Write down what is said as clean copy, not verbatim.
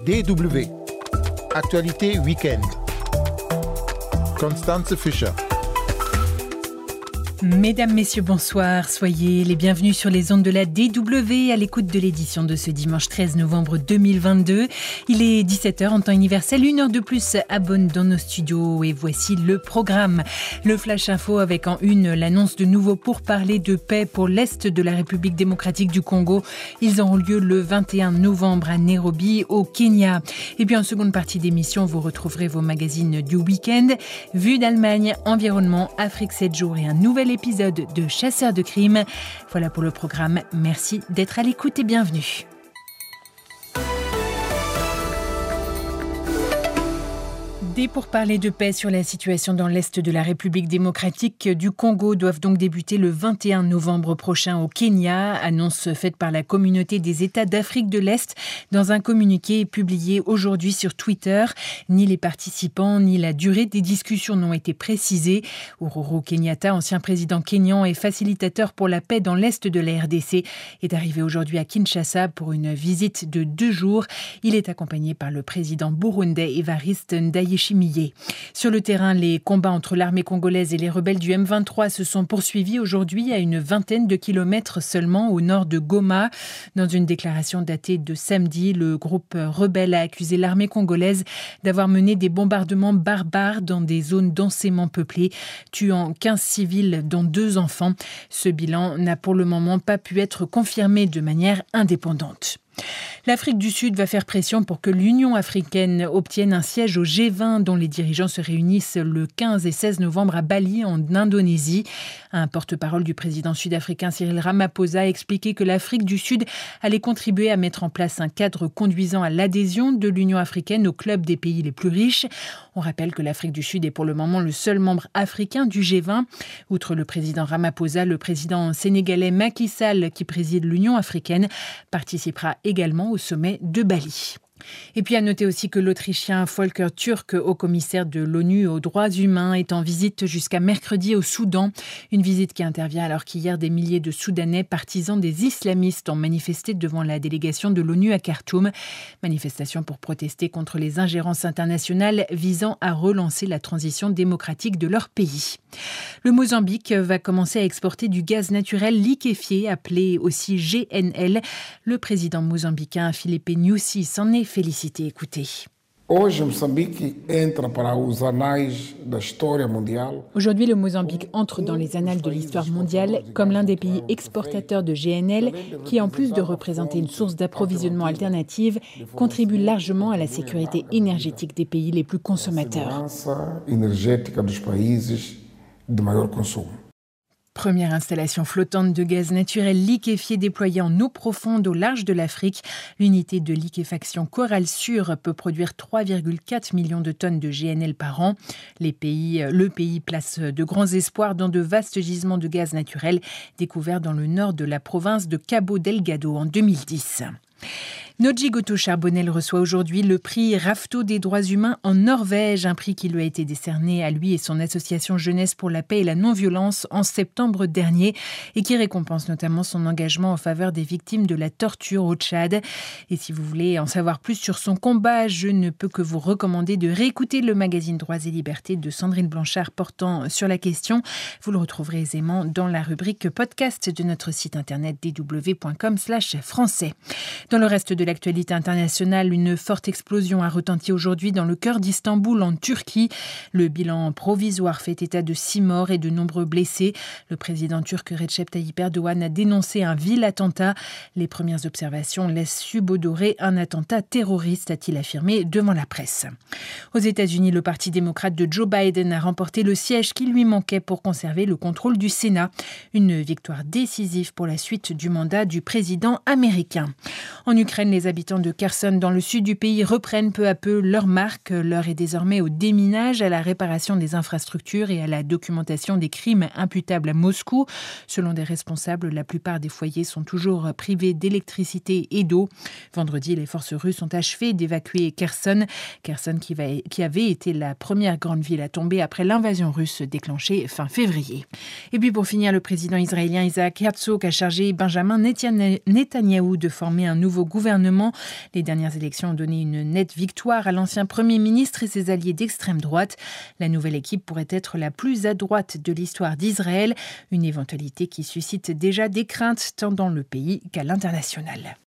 DW. Actualité week-end. Constanze Fischer. Mesdames, Messieurs, bonsoir. Soyez les bienvenus sur les ondes de la DW à l'écoute de l'édition de ce dimanche 13 novembre 2022. Il est 17h en temps universel, 1 heure de plus à Bonn dans nos studios et voici le programme. Le Flash Info avec en une l'annonce de nouveaux pourparlers de paix pour l'Est de la République démocratique du Congo. Ils auront lieu le 21 novembre à Nairobi au Kenya. Et puis en seconde partie d'émission, vous retrouverez vos magazines du week-end. Vue d'Allemagne, environnement, Afrique 7 jours et un nouvel épisode de Chasseurs de crimes. Voilà pour le programme. Merci d'être à l'écoute et bienvenue. Des pourparlers de paix sur la situation dans l'Est de la République démocratique du Congo doivent donc débuter le 21 novembre prochain au Kenya, annonce faite par la communauté des États d'Afrique de l'Est dans un communiqué publié aujourd'hui sur Twitter. Ni les participants ni la durée des discussions n'ont été précisées. Uhuru Kenyatta, ancien président kényan et facilitateur pour la paix dans l'Est de la RDC, est arrivé aujourd'hui à Kinshasa pour une visite de 2 jours. Il est accompagné par le président burundais Evariste Ndayishimiye. Sur le terrain, les combats entre l'armée congolaise et les rebelles du M23 se sont poursuivis aujourd'hui à une vingtaine de kilomètres seulement au nord de Goma. Dans une déclaration datée de samedi, le groupe rebelle a accusé l'armée congolaise d'avoir mené des bombardements barbares dans des zones densément peuplées, tuant 15 civils dont 2 enfants. Ce bilan n'a pour le moment pas pu être confirmé de manière indépendante. L'Afrique du Sud va faire pression pour que l'Union africaine obtienne un siège au G20 dont les dirigeants se réunissent le 15 et 16 novembre à Bali en Indonésie. Un porte-parole du président sud-africain Cyril Ramaphosa a expliqué que l'Afrique du Sud allait contribuer à mettre en place un cadre conduisant à l'adhésion de l'Union africaine au club des pays les plus riches. On rappelle que l'Afrique du Sud est pour le moment le seul membre africain du G20. Outre le président Ramaphosa, le président sénégalais Macky Sall, qui préside l'Union africaine, participera également au sommet de Bali. Et puis à noter aussi que l'Autrichien Volker Türk, haut-commissaire de l'ONU aux droits humains, est en visite jusqu'à mercredi au Soudan. Une visite qui intervient alors qu'hier des milliers de Soudanais partisans des islamistes ont manifesté devant la délégation de l'ONU à Khartoum. Manifestation pour protester contre les ingérences internationales visant à relancer la transition démocratique de leur pays. Le Mozambique va commencer à exporter du gaz naturel liquéfié, appelé aussi GNL. Le président mozambicain Filipe Nyusi s'en est félicité. Écoutez. Aujourd'hui, le Mozambique entre dans les annales de l'histoire mondiale comme l'un des pays exportateurs de GNL qui, en plus de représenter une source d'approvisionnement alternative, contribue largement à la sécurité énergétique des pays les plus consommateurs. Première installation flottante de gaz naturel liquéfié déployée en eau profonde au large de l'Afrique. L'unité de liquéfaction Coral Sur peut produire 3,4 millions de tonnes de GNL par an. Le pays place de grands espoirs dans de vastes gisements de gaz naturel découverts dans le nord de la province de Cabo Delgado en 2010. Nodji Goto Charbonnel reçoit aujourd'hui le prix Rafto des droits humains en Norvège, un prix qui lui a été décerné à lui et son association Jeunesse pour la paix et la non-violence en septembre dernier et qui récompense notamment son engagement en faveur des victimes de la torture au Tchad. Et si vous voulez en savoir plus sur son combat, je ne peux que vous recommander de réécouter le magazine Droits et Libertés de Sandrine Blanchard portant sur la question. Vous le retrouverez aisément dans la rubrique podcast de notre site internet dw.com/français. Dans le reste de l'actualité internationale, une forte explosion a retenti aujourd'hui dans le cœur d'Istanbul, en Turquie. Le bilan provisoire fait état de 6 morts et de nombreux blessés. Le président turc Recep Tayyip Erdogan a dénoncé un vil attentat. Les premières observations laissent subodorer un attentat terroriste, a-t-il affirmé devant la presse. Aux États-Unis, le parti démocrate de Joe Biden a remporté le siège qui lui manquait pour conserver le contrôle du Sénat. Une victoire décisive pour la suite du mandat du président américain. En Ukraine, les habitants de Kherson, dans le sud du pays, reprennent peu à peu leur marque. L'heure est désormais au déminage, à la réparation des infrastructures et à la documentation des crimes imputables à Moscou. Selon des responsables, la plupart des foyers sont toujours privés d'électricité et d'eau. Vendredi, les forces russes ont achevé d'évacuer Kherson. Kherson qui avait été la première grande ville à tomber après l'invasion russe déclenchée fin février. Et puis pour finir, le président israélien Isaac Herzog a chargé Benjamin Netanyahou de former un nouveau gouvernement gouvernement. Les dernières élections ont donné une nette victoire à l'ancien Premier ministre et ses alliés d'extrême droite. La nouvelle équipe pourrait être la plus à droite de l'histoire d'Israël, une éventualité qui suscite déjà des craintes tant dans le pays qu'à l'international.